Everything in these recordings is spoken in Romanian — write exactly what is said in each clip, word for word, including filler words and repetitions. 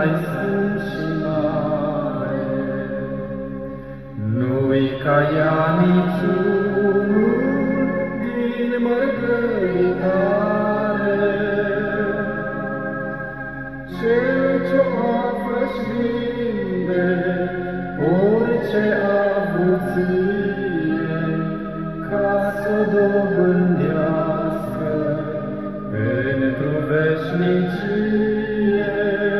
mai sfânt și mare. Nu-i ca ea niciunul din mărgăritare, cel ce-o află-și vinde orice avuție, ca să o dobândească pentru veșnicie.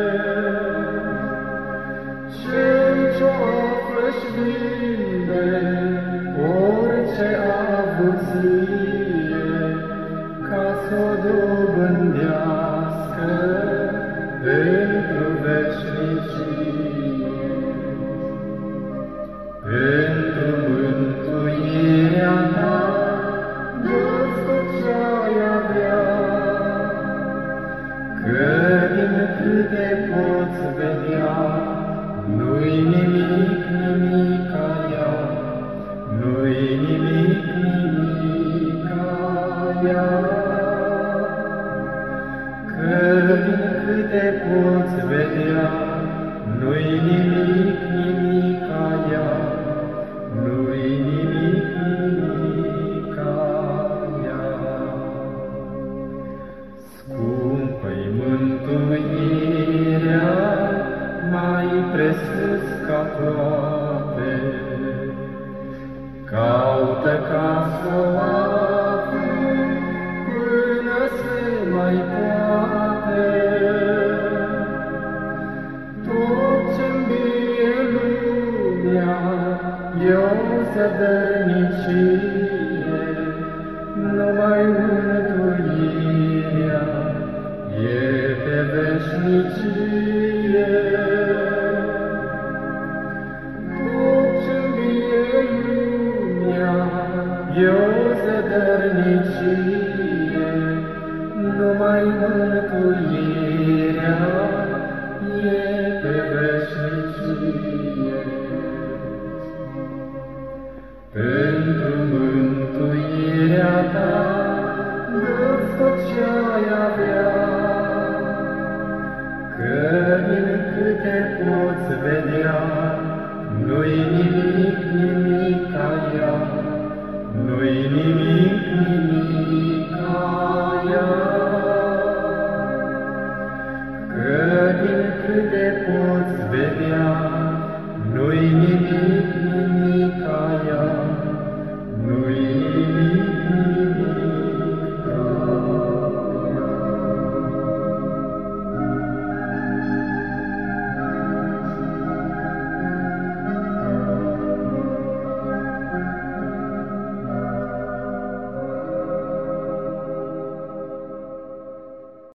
Cel ce-o află-și vinde orice avuție, ca să o dobândească pentru veșnicie. Pentru mântuirea ta dă-ți tot ce-ai avea, că din câte poți vedea, nu-i nimic, nimic ca ea, nu-i nimic, nimic ca ea. Că din câte poți vedea, nu-i nimic, nimic ca ea, nu-i nimic, nimic ca ea. Scumpă-i mântuirea, mai presus ca toate, caută ca să o afli până se mai poate. Tot ce-mi vie lumea e o zădărnicie, numai mântuirea e pe veșnicie. Tot ce-mi vie lumea e o zădărnicie, numai mântuirea e pe veșnicie. Pentru mântuirea ta dă-ți tot ce-ai avea, că din câte poți vedea, nu-i nimic, nimic